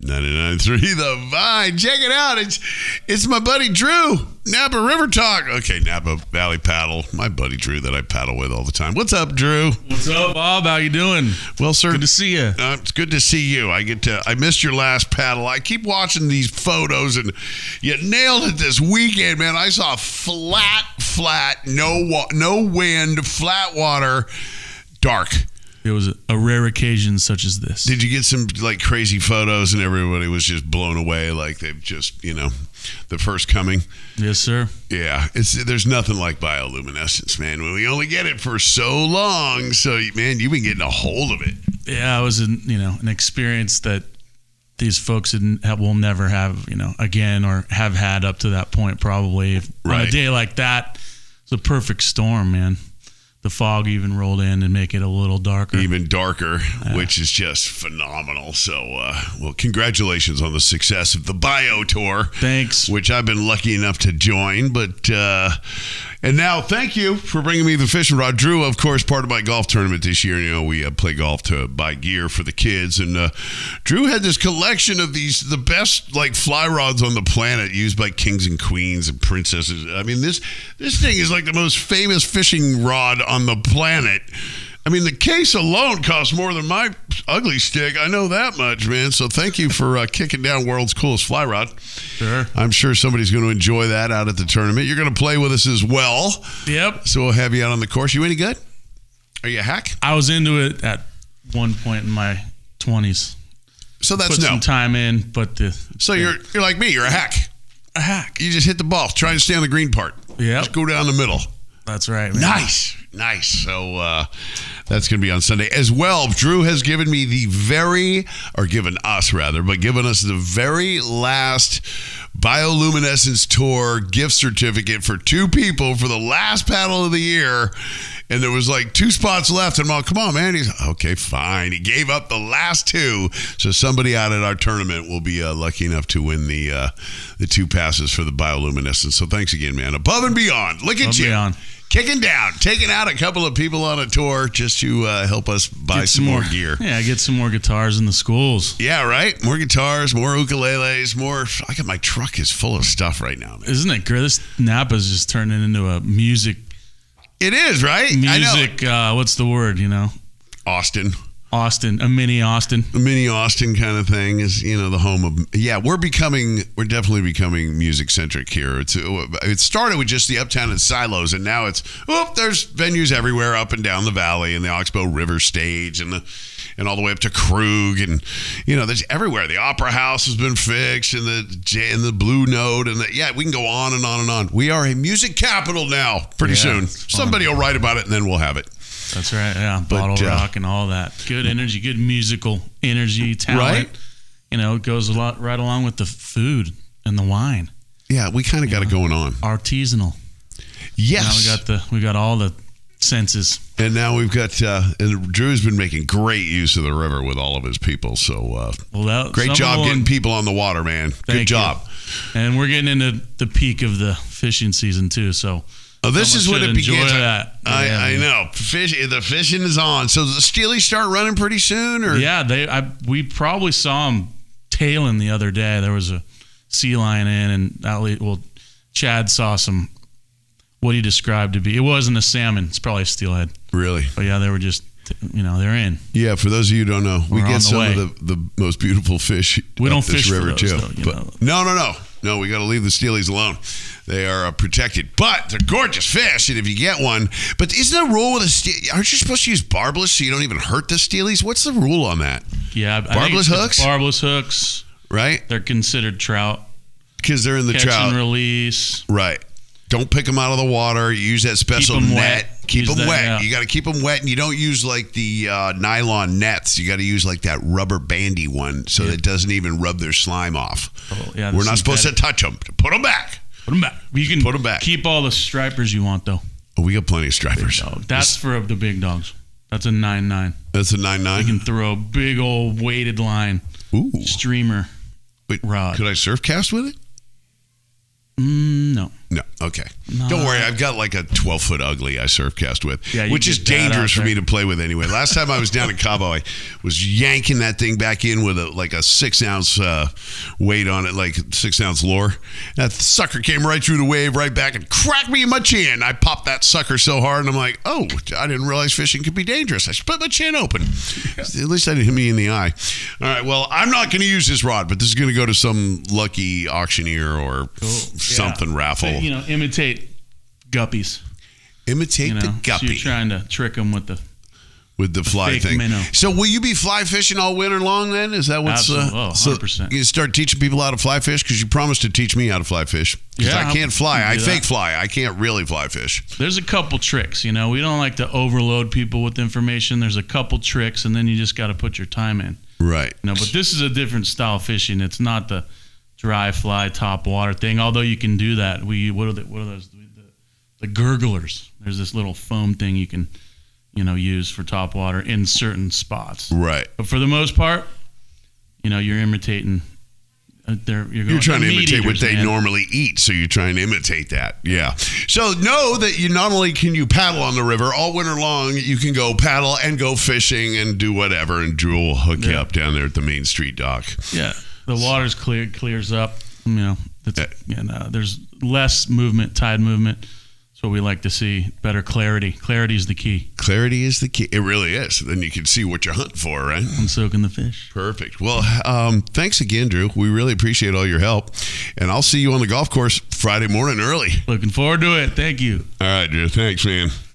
99.3 The Vine. Check it out. It's my buddy Drew, Napa River Talk. Okay, Napa Valley Paddle. My buddy Drew that I paddle with all the time. What's up, Drew? What's up, Bob? How you doing? Well, sir. Good to see you. It's good to see you. I missed your last paddle. I keep watching these photos, and you nailed it this weekend, man. I saw flat, no wind, flat water, dark. It was a rare occasion such as this. Did you get some like crazy photos and everybody was just blown away like they've just, the first coming? Yes, sir. Yeah, there's nothing like bioluminescence, man. We only get it for so long. So, man, you've been getting a hold of it. Yeah, it was an experience that these folks will never have, again, or have had up to that point probably. Right. On a day like that, it's a perfect storm, man. The fog even rolled in and make it a little darker. Even darker, which is just phenomenal. So, well, congratulations on the success of the Bio Tour. Thanks. Which I've been lucky enough to join. But, and now thank you for bringing me the fishing rod. Drew, of course, part of my golf tournament this year. We play golf to buy gear for the kids. And Drew had this collection of the best like fly rods on the planet used by kings and queens and princesses. I mean, this thing is like the most famous fishing rod on the planet. I mean, the case alone costs more than my ugly stick. I know that much, man. So thank you for kicking down world's coolest fly rod. Sure. I'm sure somebody's going to enjoy that out at the tournament. You're going to play with us as well. Yep. So we'll have you out on the course. You any good? Are you a hack? I was into it at one point in my 20s. So that's Put some time in, but so you're like me. You're a hack. A hack. You just hit the ball. Try to stay on the green part. Yeah. Just go down the middle. That's right, man. Nice. So that's going to be on Sunday as well. Drew has given us the very last bioluminescence tour gift certificate for 2 people for the last paddle of the year. And there was like 2 spots left. And I'm like, come on, man. He's okay, fine. He gave up the last 2. So somebody out at our tournament will be lucky enough to win the 2 passes for the bioluminescence. So thanks again, man. Above and beyond. Look at you. Beyond. Kicking down, taking out a couple of people on a tour just to help us buy some more gear. Yeah, get some more guitars in the schools. Yeah, right? More guitars, more ukuleles, more. I got my truck is full of stuff right now, man. Isn't it great? This Napa's just turning into a music. It is, right? Music, I know. What's the word, Austin, a mini Austin. The mini Austin kind of thing is, the home of, we're definitely becoming music centric here. It started with just the Uptown and Silos, and now there's venues everywhere up and down the valley, and the Oxbow River Stage, and all the way up to Krug, and there's everywhere. The Opera House has been fixed, and the Blue Note, and we can go on and on and on. We are a music capital now. Pretty soon, somebody will write about it, and then we'll have it. That's right, yeah. Bottle rock and all that. Good energy, good musical energy, talent. Right? It goes right along with the food and the wine. Yeah, we kind of got it going on. Artisanal. Yes. Now we got all the senses. And now we've got, and Drew's been making great use of the river with all of his people. So great job getting people on the water, man. Good job. And we're getting into the peak of the fishing season too, so... this is when it begins. That. I know. The fishing is on. So the steelies start running pretty soon? Or? Yeah, we probably saw them tailing the other day. There was a sea lion in, and Chad saw some, what he described to be. It wasn't a salmon. It's probably a steelhead. Really? But yeah, they were just, they're in. Yeah, for those of you who don't know, we get some of the most beautiful fish we don't fish this river for those, too. Though, No, we got to leave the steelies alone. They are protected, but they're gorgeous fish. And if you get one, but isn't there a rule with a steely? Aren't you supposed to use barbless so you don't even hurt the steelies? What's the rule on that? Yeah, barbless hooks. Barbless hooks, right? They're considered trout because they're in the catch trout and release. Right. Don't pick them out of the water. Use that special net. Keep them wet. Yeah. You got to keep them wet, and you don't use like the nylon nets. You got to use like that rubber bandy one so that it doesn't even rub their slime off. Oh, yeah, we're not supposed to touch them. Put them back. Put them back. You can put them back. Keep all the stripers you want, though. Oh, we got plenty of stripers. That's for the big dogs. That's a 9.9. That's a 9.9? You can throw a big old weighted line. Ooh. Streamer rod. Could I surf cast with it? No. Okay. No. Don't worry. I've got like a 12-foot ugly I surf cast with, Yeah, you which is get that dangerous out for there. me to play with anyway. Last time I was down in Cabo, I was yanking that thing back in with a 6-ounce weight on it, like 6-ounce lure. That sucker came right through the wave, right back, and cracked me in my chin. I popped that sucker so hard, and I'm like, oh, I didn't realize fishing could be dangerous. I split my chin open. At least I didn't hit me in the eye. All right, well, I'm not going to use this rod, but this is going to go to some lucky auctioneer or something raffle. So, imitate guppies. Imitate the So guppy you're trying to trick them with the fly fake thing. minnow. So will you be fly fishing all winter long then? Is that what's Absolutely. 100%. So you start teaching people how to fly fish? Because you promised to teach me how to fly fish. Because Yeah, I can't fly. I do fake that. fly. I can't really fly fish. There's a couple tricks. We don't like to overload people with information. There's a couple tricks, and then you just got to put your time in. Right. But this is a different style of fishing. It's not the dry fly top water thing. Although you can do that. What are those? The gurglers. There's this little foam thing you can, use for top water in certain spots. Right. But for the most part, you're imitating. You're trying to imitate what they man. normally eat, so you're trying to imitate that. Yeah. So know that you not only can you paddle on the river all winter long, you can go paddle and go fishing and do whatever, and Drew will hook you up down there at the Main Street dock. Yeah, the water's clears up. There's less movement, tide movement. That's what we like to see. Better clarity. Clarity is the key. Clarity is the key. It really is. Then you can see what you're hunting for, right? I'm soaking the fish. Perfect. Well, thanks again, Drew. We really appreciate all your help. And I'll see you on the golf course Friday morning early. Looking forward to it. Thank you. All right, Drew. Thanks, man.